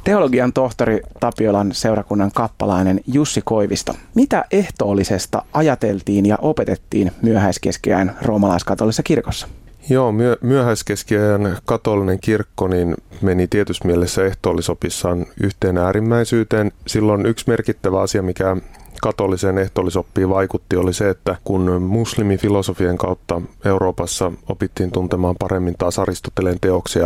Teologian tohtori Tapiolan seurakunnan kappalainen Jussi Koivisto. Mitä ehtoollisesta ajateltiin ja opetettiin myöhäiskeskiajan roomalaiskatolisessa kirkossa? Joo, myöhäiskeskiajan katolinen kirkko niin meni tietyssä mielessä ehtoollisopissaan yhteen äärimmäisyyteen. Silloin yksi merkittävä asia, mikä katoliseen ehtoollisoppiin vaikutti, oli se, että kun muslimifilosofien kautta Euroopassa opittiin tuntemaan paremmin taas Aristoteleen teoksia,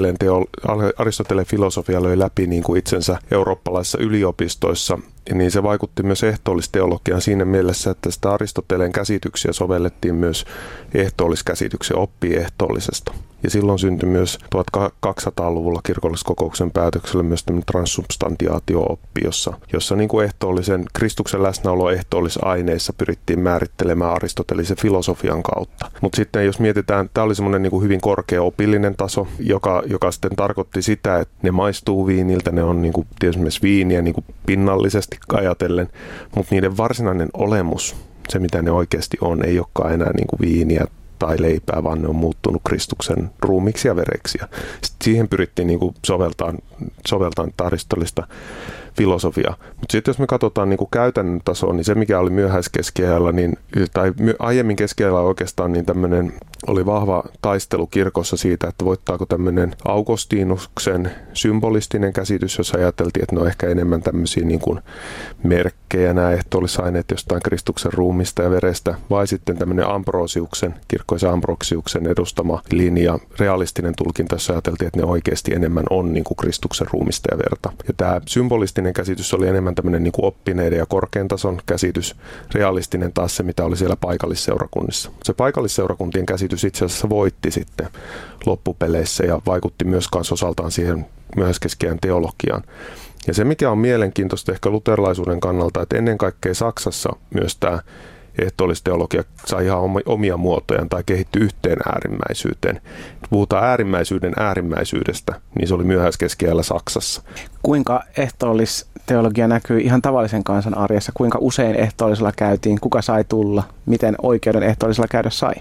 Aristoteleen filosofia löi läpi niin kuin itsensä eurooppalaisissa yliopistoissa, niin se vaikutti myös ehtoollisteologiaan siinä mielessä, että sitä Aristoteleen käsityksiä sovellettiin myös ehtoolliskäsityksen oppieehtoollisesta. Ja silloin syntyi myös 1200-luvulla kirkolliskokouksen päätöksellä myös tämmöinen transsubstantiaatio-oppi, jossa niin kuin Kristuksen läsnäolo ehtoollisaineissa pyrittiin määrittelemään aristotelisen filosofian kautta. Mutta sitten jos mietitään, tämä oli semmoinen niin kuin hyvin korkea opillinen taso, joka sitten tarkoitti sitä, että ne maistuu viiniltä, ne on niin kuin tietysti viiniä niin kuin pinnallisesti ajatellen, mutta niiden varsinainen olemus, se mitä ne oikeasti on, ei olekaan enää niin kuin viiniä tai leipää, vaan ne on muuttunut Kristuksen ruumiksi ja vereksi. Sitten siihen pyrittiin niin kuin soveltamaan aristotellista filosofiaa. Mutta sitten jos me katsotaan niin kuin käytännön tasoa, niin se mikä oli myöhäiskeskiajalla, tai aiemmin keskiajalla oikeastaan, niin tämmöinen oli vahva taistelu kirkossa siitä, että voittaako tämmöinen Augustinuksen symbolistinen käsitys, jossa ajateltiin, että ne on ehkä enemmän tämmöisiä niin kuin merkkejä, nämä ehtoollisaineet jostain Kristuksen ruumista ja verestä, vai sitten tämmöinen kirkkoisen Ambrosiuksen edustama linja, realistinen tulkinta, jossa ajateltiin, että ne oikeasti enemmän on niin kuin Kristuksen ruumista ja verta. Ja tämä symbolistinen käsitys oli enemmän tämmöinen niin kuin oppineiden ja korkean tason käsitys, realistinen taas se, mitä oli siellä paikallisseurakunnissa. Se paikallisseurakuntien käsitys itse asiassa voitti sitten loppupeleissä ja vaikutti myös osaltaan siihen myöhäiskeskiajan teologiaan. Ja se, mikä on mielenkiintoista ehkä luterilaisuuden kannalta, että ennen kaikkea Saksassa myös tämä ehtoollisteologia sai ihan omia muotojaan tai kehittyi yhteen äärimmäisyyteen. Puhutaan äärimmäisyydestä, niin se oli myöhäiskeskiajalla Saksassa. Kuinka ehtoollisteologia näkyy ihan tavallisen kansan arjessa? Kuinka usein ehtoollisella käytiin? Kuka sai tulla? Miten oikeuden ehtoollisella käydä sai?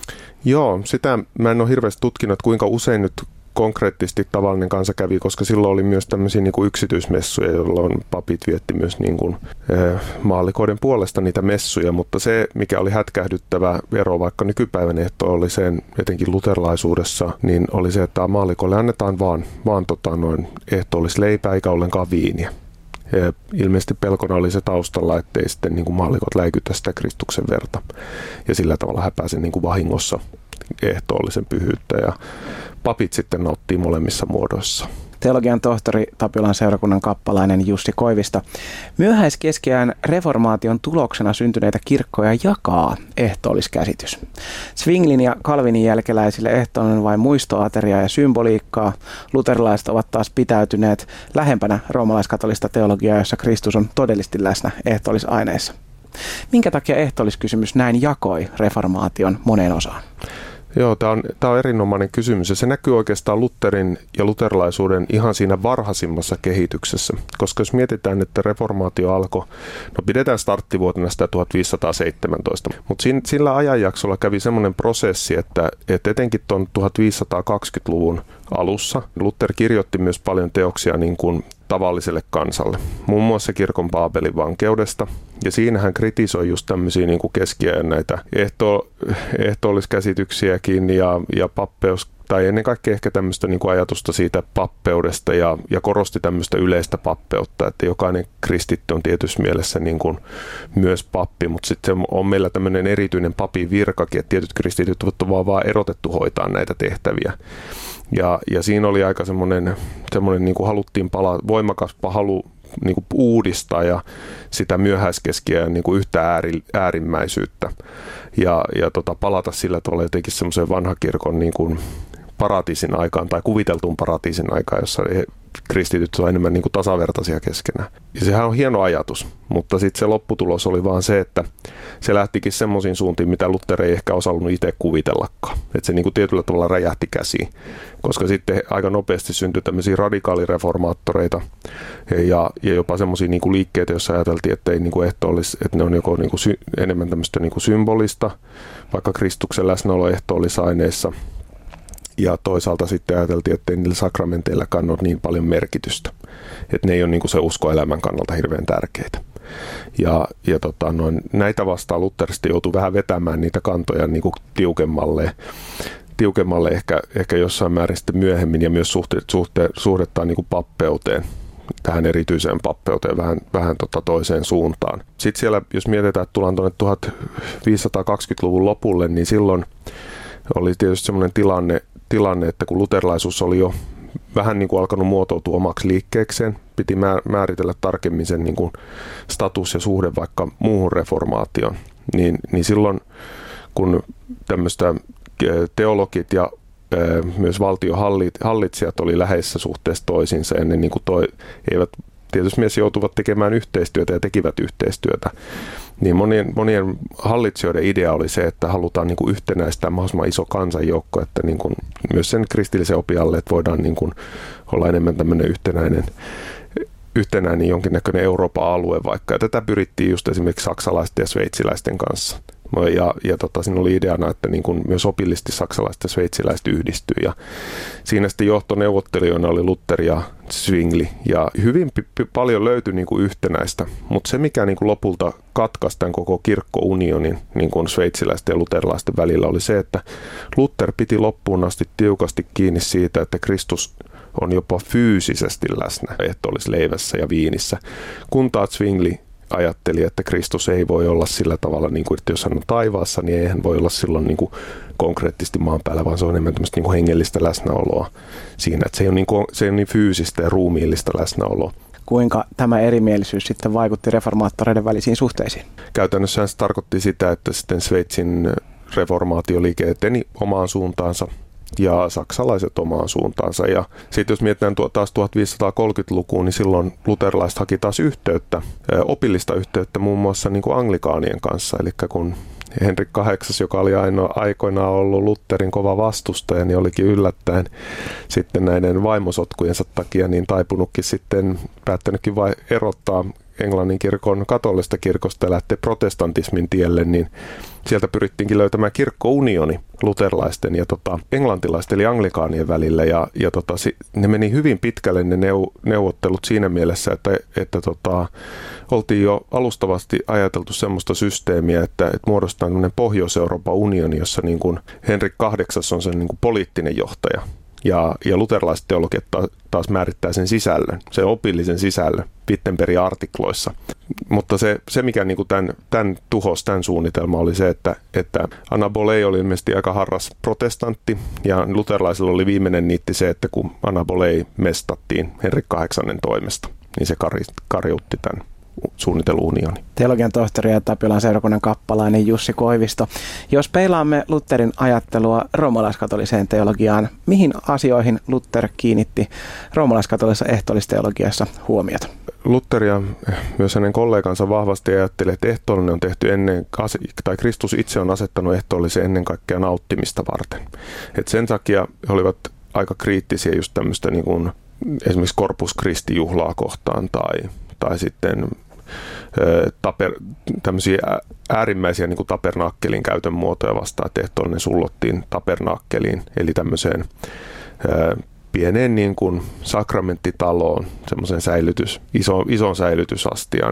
Joo, sitä mä en ole hirveästi tutkinut, että kuinka usein nyt konkreettisesti tavallinen kansa kävi, koska silloin oli myös tämmöisiä niin kuin yksityismessuja, jolloin papit vietti myös niin kuin, maallikoiden puolesta niitä messuja, mutta se, mikä oli hätkähdyttävä ero vaikka nykypäivän ehtoolliseen, etenkin luterilaisuudessa, niin oli se, että maallikoille annetaan vaan ehtoollisleipää eikä ollenkaan viiniä. Ja ilmeisesti pelkona oli se taustalla, ettei sitten niin kuin maallikot läikytä sitä Kristuksen verta ja sillä tavalla häpäisi niin kuin vahingossa ehtoollisen pyhyyttä ja papit sitten nauttii molemmissa muodoissa. Teologian tohtori Tapiolan seurakunnan kappalainen Jussi Koivisto. Myöhäiskeskiajan reformaation tuloksena syntyneitä kirkkoja jakaa ehtoolliskäsitys. Zwinglin ja Calvinin jälkeläisille ehtoollinen vain muistoateriaa ja symboliikkaa. Luterilaiset ovat taas pitäytyneet lähempänä roomalaiskatolista teologiaa, jossa Kristus on todellisesti läsnä ehtoollisaineissa. Minkä takia ehtoolliskysymys näin jakoi reformaation moneen osaan? Joo, tämä on erinomainen kysymys ja se näkyy oikeastaan Lutherin ja luterilaisuuden ihan siinä varhaisimmassa kehityksessä. Koska jos mietitään, että reformaatio alkoi, pidetään starttivuotena sitä 1517, mutta sillä ajanjaksolla kävi semmoinen prosessi, että etenkin tuon 1520-luvun alussa Luther kirjoitti myös paljon teoksia niin kuin tavalliselle kansalle. Muun muassa kirkon Baabelin vankeudesta. Ja siinä hän kritisoi just tämmöisiä niin kuin keskiajan näitä ehtoolliskäsityksiäkin ja pappeus, tai ennen kaikkea ehkä tämmöistä niin kuin ajatusta siitä pappeudesta ja korosti tämmöistä yleistä pappeutta, että jokainen kristitty on tietyssä mielessä niin kuin myös pappi, mutta sitten on meillä tämmöinen erityinen papin virkakin, että tietyt kristityt ovat vaan erotettu hoitaa näitä tehtäviä. Ja siinä oli aika semmoinen niin kuin haluttiin voimakas halu niin kuin uudistaa ja sitä myöhäiskeskiajan niin kuin yhtä äärimmäisyyttä ja palata sillä tavalla jotenkin semmoiseen vanhan kirkon niin kuin paratiisin aikaan tai kuviteltuun paratiisin aikaan, jossa kristityt ovat enemmän niin kuin tasavertaisia keskenään. Ja sehän on hieno ajatus, mutta sitten se lopputulos oli vaan se, että se lähtikin semmoisiin suuntiin, mitä Luther ei ehkä osannut itse kuvitellakaan. Että se niin kuin tietyllä tavalla räjähti käsiin, koska sitten aika nopeasti syntyi tämmöisiä radikaalireformaattoreita ja jopa semmoisia niin kuin liikkeitä, joissa ajateltiin, että ei niin kuin että ne on joko niin kuin enemmän tämmöistä niin kuin symbolista, vaikka Kristuksen läsnäolo ehtoollisaineissa. ja toisaalta sitten ajateltiin, että ei niillä sakramenteilläkaan ole niin paljon merkitystä. Että ne ei ole niin kuin se uskoelämän kannalta hirveän tärkeitä. Näitä vastaan Luther sitten joutui vähän vetämään niitä kantoja niin kuin tiukemmalle ehkä jossain määrin sitten myöhemmin ja myös suhdettaan niin kuin pappeuteen, tähän erityiseen pappeuteen vähän toiseen suuntaan. Sitten siellä, jos mietitään, että tullaan tuonne 1520-luvun lopulle, niin silloin oli tietysti semmoinen tilanne, että kun luterilaisuus oli jo vähän niin kuin alkanut muotoutua omaksi liikkeekseen, piti määritellä tarkemmin sen niin kuin status ja suhde vaikka muuhun reformaatioon, niin silloin kun tämmöistä teologit ja myös valtiohallitsijat oli läheisessä suhteessa toisiinsa ja ne niin kuin eivät tietysti myös joutuvat tekemään yhteistyötä ja tekivät yhteistyötä, niin monien hallitsijoiden idea oli se, että halutaan niin kuin yhtenäistää mahdollisimman iso kansanjoukko, että niin kuin myös sen kristillisen opin alle, että voidaan niin kuin olla enemmän tämmöinen yhtenäinen jonkinnäköinen Euroopan alue vaikka. Ja tätä pyrittiin just esimerkiksi saksalaisten ja sveitsiläisten kanssa. Siinä oli ideana, että niin kuin myös opillisesti saksalaiset ja sveitsiläiset yhdistyy. Ja siinä sitten johtoneuvottelijoina oli Luther ja Zwingli. Ja hyvin paljon löytyi niin kuin yhtenäistä. Mutta se, mikä niin kuin lopulta katkaisi tämän koko kirkkounionin niin kuin sveitsiläisten ja luterilaisten välillä, oli se, että Luther piti loppuun asti tiukasti kiinni siitä, että Kristus on jopa fyysisesti läsnä ehtoollisleivässä ja viinissä, kun taas Zwingli ajatteli, että Kristus ei voi olla sillä tavalla, niin kuin, että jos hän on taivaassa, niin ei hän voi olla silloin niin kuin konkreettisesti maan päällä, vaan se on enemmän tämmöistä niin kuin hengellistä läsnäoloa siinä, että se ei ole niin fyysistä ja ruumiillista läsnäoloa. Kuinka tämä erimielisyys sitten vaikutti reformaattoreiden välisiin suhteisiin? Käytännössä se tarkoitti sitä, että sitten Sveitsin reformaatioliike eteni omaan suuntaansa ja saksalaiset omaan suuntaansa. Ja sitten jos mietitään taas 1530-lukuun, niin silloin luterilaiset haki taas opillista yhteyttä muun muassa niin kuin anglikaanien kanssa. Eli kun Henrik VIII, joka oli aikoinaan ollut Lutherin kova vastustaja, niin olikin yllättäen sitten näiden vaimosotkujensa takia niin taipunutkin sitten, päättänytkin erottaa Englannin kirkon katolista kirkosta ja lähteä protestantismin tielle, niin sieltä pyrittiinkin löytämään kirkkounioni luterilaisten ja englantilaisten eli anglikaanien välillä. Ne meni hyvin pitkälle ne neuvottelut siinä mielessä, että oltiin jo alustavasti ajateltu semmoista systeemiä, että muodostaa tämmöinen Pohjois-Euroopan unioni, jossa niin kuin Henrik VIII on sen niin kuin poliittinen johtaja. Ja luterilaiset teologit taas määrittää sen sisällön, sen opillisen sisällön Wittenbergin artikloissa. Mutta se mikä niin kuin tämän suunnitelma oli se, että Anna Boley oli ilmeisesti aika harras protestantti, ja luterilaisilla oli viimeinen niitti se, että kun Anna Boley mestattiin Henrik VIII toimesta, niin se karjutti tämän suunniteluunioni. Teologian tohtori ja Tapiolan seurakunnan kappalainen Jussi Koivisto. Jos peilaamme Lutherin ajattelua roomalaiskatoliseen teologiaan, mihin asioihin Luther kiinnitti roomalaiskatolisessa ehtoollisteologiassa huomiota? Luther ja myös hänen kollegansa vahvasti ajatteli, että ehtoollinen on tehty tai Kristus itse on asettanut ehtoollisen ennen kaikkea nauttimista varten. Et sen takia he olivat aika kriittisiä just tämmöistä niin kuin esimerkiksi Corpus Christi-juhlaa kohtaan tai sitten tämmöisiä äärimmäisiä niin kuin tabernaakkelin käytön muotoja vastaan, että ehtoollinen sullottiin tabernaakkeliin, eli tämmöiseen pieneen niin kuin sakramenttitaloon, semmoisen ison säilytysastian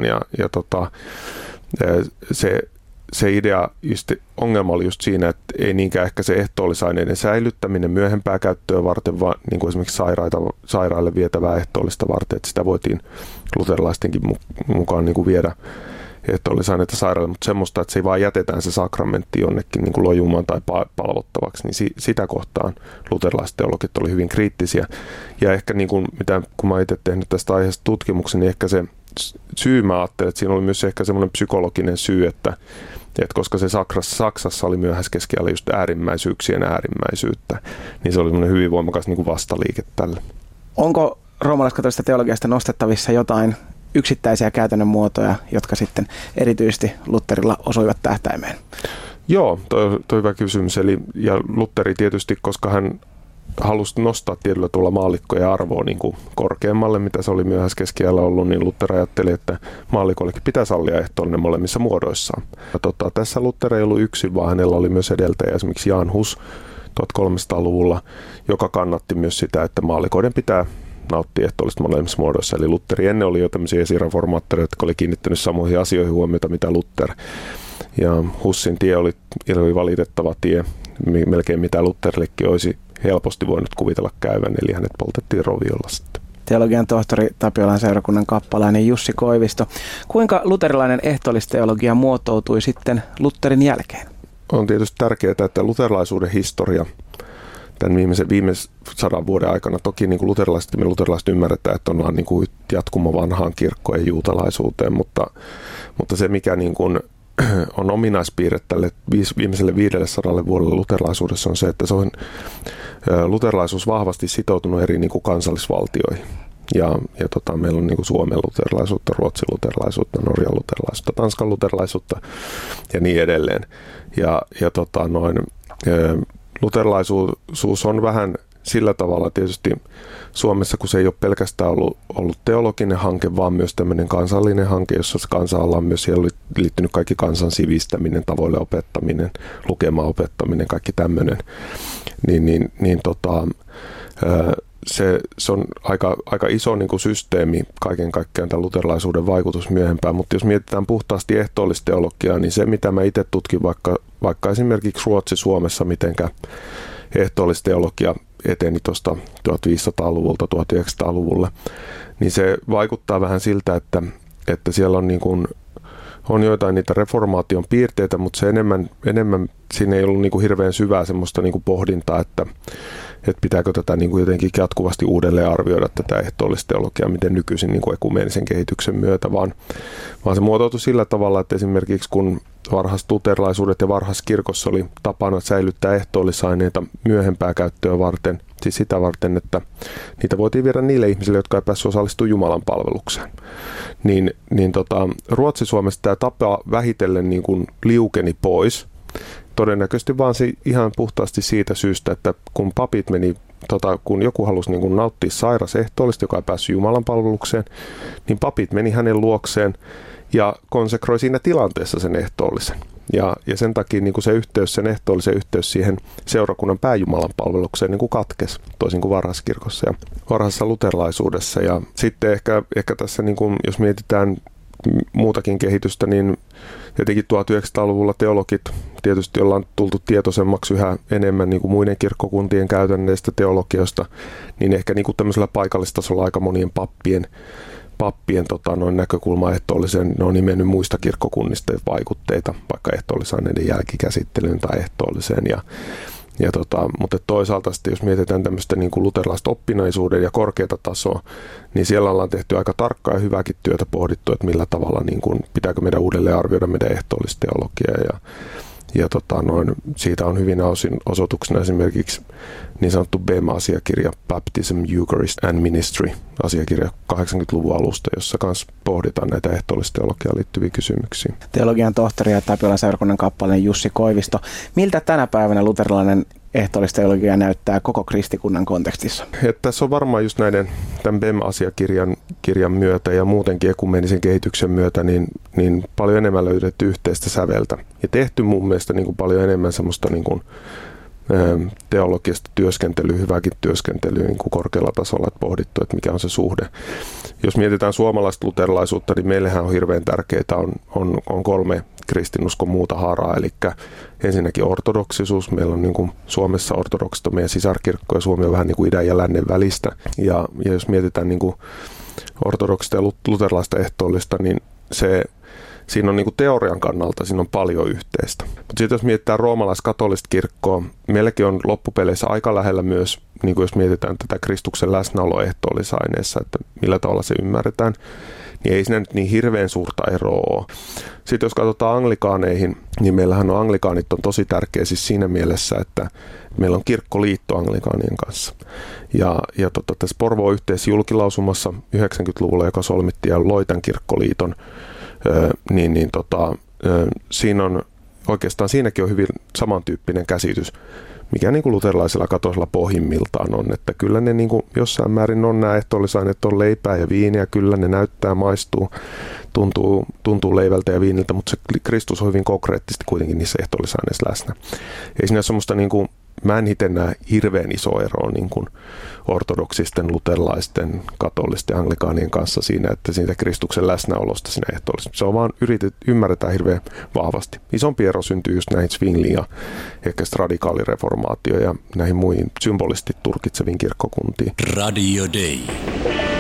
se idea, ongelma oli just siinä, että ei niinkään ehkä se ehtoollisaineiden säilyttäminen myöhempää käyttöä varten, vaan niin kuin esimerkiksi sairaille vietävää ehtoollista varten, että sitä voitiin luterilaistenkin mukaan niin kuin viedä ehtoollisaineita sairaalle, mutta semmoista, että se ei vaan jätetään se sakramentti jonnekin niin kuin lojumaan tai palvottavaksi, niin sitä kohtaan luterilaiset teologit oli hyvin kriittisiä. Ja ehkä niin kuin, kun mä itse tehnyt tästä aiheesta tutkimuksen, niin ehkä se syy, mä ajattelin, että siinä oli myös ehkä semmoinen psykologinen syy, että koska se Saksassa oli myöhäiskeskiajalla just äärimmäisyyksien äärimmäisyyttä, niin se oli semmoinen hyvin voimakas niin kuin vastaliike tälle. Onko roomalaiskatolisesta teologiasta nostettavissa jotain yksittäisiä käytännön muotoja, jotka sitten erityisesti Lutherilla osuivat tähtäimeen? Joo, toi hyvä kysymys. Ja Lutheri tietysti, koska hän halusi nostaa tietyllä tuolla maallikkojen arvoa niin kuin korkeammalle, mitä se oli myöhäiskeskiajalla ollut, niin Luther ajatteli, että maallikollekin pitää sallia ehtoollinen molemmissa muodoissaan. Tässä Luther ei ollut yksin, vaan hänellä oli myös edeltäjä esimerkiksi Jan Hus 1300-luvulla, joka kannatti myös sitä, että maallikoiden pitää nauttia ehtoollista molemmissa muodoissa. Eli Lutheri ennen oli jo tämmöisiä esireformaattoreita, jotka oli kiinnittänyt samoihin asioihin huomiota, mitä Luther. Ja Hussin tie oli valitettava tie, melkein mitä Lutherillekin olisi helposti voinut kuvitella käyvän, eli hänet poltettiin roviolla sitten. Teologian tohtori Tapiolan seurakunnan kappalainen Jussi Koivisto. Kuinka luterilainen ehtoollisteologia muotoutui sitten Lutherin jälkeen? On tietysti tärkeää, että luterilaisuuden historia tämän viimeisen 100 vuoden aikana, toki niin kuin luterilaiset ymmärretään, että ollaan niin kuin jatkuma vanhaan kirkkoon ja juutalaisuuteen, mutta se mikä niin kuin on ominaispiirre tälle viimeiselle 500 vuodelle luterilaisuudessa on se, että se on luterilaisuus vahvasti sitoutunut eri niin kuin kansallisvaltioihin. Ja meillä on niin kuin Suomen luterilaisuutta, Ruotsin luterilaisuutta, Norjan luterilaisuutta, Tanskan luterilaisuutta ja niin edelleen. Luterilaisuus on vähän sillä tavalla tietysti Suomessa, kun se ei ole pelkästään ollut teologinen hanke, vaan myös tämmöinen kansallinen hanke, jossa kansalla on myös siellä liittynyt kaikki kansan sivistäminen, tavoille opettaminen, lukemaan opettaminen, kaikki tämmöinen. Se on aika iso niin kuin systeemi kaiken kaikkiaan tämän luterilaisuuden vaikutus myöhempään, mutta jos mietitään puhtaasti ehtoollisteologiaa, niin se mitä mä itse tutkin vaikka esimerkiksi Ruotsi-Suomessa, mitenkä ehtoollisteologia eteni tuosta 1500-luvulta 1900-luvulle, niin se vaikuttaa vähän siltä, että siellä on, niin kuin, on joitain niitä reformaation piirteitä, mutta se enemmän siinä ei ollut niin kuin hirveän syvää semmoista niin kuin pohdintaa, että pitääkö tätä niin kuin jotenkin jatkuvasti uudelleen arvioida tätä ehtoollisteologiaa, miten nykyisin niin kuin ekumeenisen kehityksen myötä, vaan se muotoutui sillä tavalla, että esimerkiksi kun varhaisluterilaisuudet ja varhaiskirkossa oli tapana säilyttää ehtoollisaineita myöhempää käyttöä varten, siis sitä varten, että niitä voitiin viedä niille ihmisille, jotka ei päässyt osallistumaan Jumalan palvelukseen. Ruotsi-Suomessa tämä tapa vähitellen niin kuin liukeni pois, todennäköisesti vaan ihan puhtaasti siitä syystä, että kun papit meni, kun joku halusi niin kuin nauttia sairas ehtoollista, joka ei päässyt Jumalan palvelukseen, niin papit meni hänen luokseen ja konsekroi siinä tilanteessa sen ehtoollisen. Ja sen takia niin kuin se yhteys, sen ehtoollisen yhteys siihen seurakunnan pääjumalan palvelukseen niin kuin katkesi, toisin kuin varhaiskirkossa ja varhaisessa luterilaisuudessa. Ja sitten ehkä tässä, niin kuin, jos mietitään muutakin kehitystä, niin jotenkin 1900-luvulla teologit tietysti ollaan tultu tietoisemmaksi yhä enemmän niin kuin muiden kirkkokuntien käytännöistä teologiosta, niin ehkä niin kuin tämmöisellä paikallistasolla aika monien pappien näkökulma ehtoolliseen, ne on nimennyt muista kirkkokunnista vaikutteita, vaikka ehtoollisaineiden jälkikäsittelyyn tai ehtoolliseen. Mutta toisaalta sitten, jos mietitään tämmöistä niin kuin luterilaista oppinaisuuden ja korkeata tasoa, niin siellä ollaan tehty aika tarkkaa ja hyvääkin työtä pohdittu, että millä tavalla niin kuin, pitääkö meidän uudelleen arvioida meidän ehtoollisteologiaa. Siitä on hyvin osoituksena esimerkiksi niin sanottu BEM-asiakirja, Baptism, Eucharist and Ministry, asiakirja 80-luvun alusta, jossa myös pohditaan näitä ehtoollisteologiaan liittyviä kysymyksiä. Teologian tohtori ja Tapiolan seurakunnan kappalainen Jussi Koivisto. Miltä tänä päivänä luterilainen ehtoollisteologia näyttää koko kristikunnan kontekstissa? Tässä on varmaan just tämän BEM-asiakirjan myötä ja muutenkin ekumeenisen kehityksen myötä niin paljon enemmän löydetty yhteistä säveltä. Ja tehty mun mielestä niin kuin paljon enemmän semmoista niin kuin teologista työskentelyä, hyvääkin työskentelyä niin kuin korkealla tasolla, että pohdittu, että mikä on se suhde. Jos mietitään suomalaista luterilaisuutta, niin meillähän on hirveän tärkeää, on 3 kristinuskon muuta haaraa, eli ensinnäkin ortodoksisuus. Meillä on niin kuin Suomessa ortodoksit on meidän sisarkirkko ja Suomi on vähän niin kuin idän ja lännen välistä. Ja jos mietitään niin kuin ortodoksista ja luterilaista ehtoollista, niin siinä on niin kuin teorian kannalta siinä on paljon yhteistä. Mutta sitten jos mietitään roomalais-katolista kirkkoa, meilläkin on loppupeleissä aika lähellä myös, niin kuin jos mietitään tätä Kristuksen läsnäoloa ehtoollisaineessa, että millä tavalla se ymmärretään, niin ei siinä nyt niin hirveän suurta eroa ole. Sitten jos katsotaan anglikaaneihin, niin meillähän anglikaanit on tosi tärkeä siis siinä mielessä, että meillä on kirkkoliitto anglikaanien kanssa. Ja tässä Porvoon yhteisjulkilausumassa 90-luvulla, joka solmittiin ja loi tämän kirkkoliiton, siinä on oikeastaan siinäkin on hyvin samantyyppinen käsitys, mikä niin kuin luterilaisilla katosilla pohjimmiltaan on, että kyllä ne niin kuin jossain määrin on nämä ehtoollisaineet, on leipää ja viiniä, kyllä ne näyttää, maistuu, tuntuu leivältä ja viiniltä, mutta se Kristus on hyvin konkreettisesti kuitenkin niissä ehtoollisaineissa läsnä. Ei siinä semmoista niin kuin mä en itse näe hirveän iso ero niin kuin ortodoksisten, luterilaisten, katolisten, anglikaanien kanssa siinä, että siitä Kristuksen läsnäolosta siinä ehtoollisessa. Se on vaan ymmärretään hirveän vahvasti. Isompi ero syntyy just näihin Zwingliin ja ehkä radikaalireformaatio ja näihin muihin symbolisesti tulkitseviin kirkkokuntiin. Radio Day.